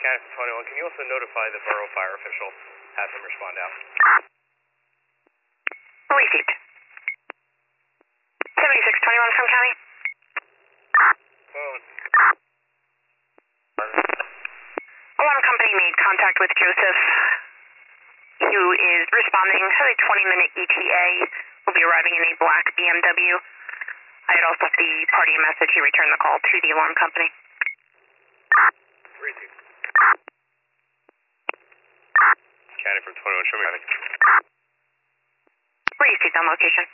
County from 21. Can you also notify the borough fire official? Have them respond out. Received. 7621 from County. Alarm company made contact with Joseph, who is responding to a 20-minute ETA. Will be arriving in a black BMW. I had also left the party a message. He returned the call to the alarm company. Received. County from 21, show me. Received on location.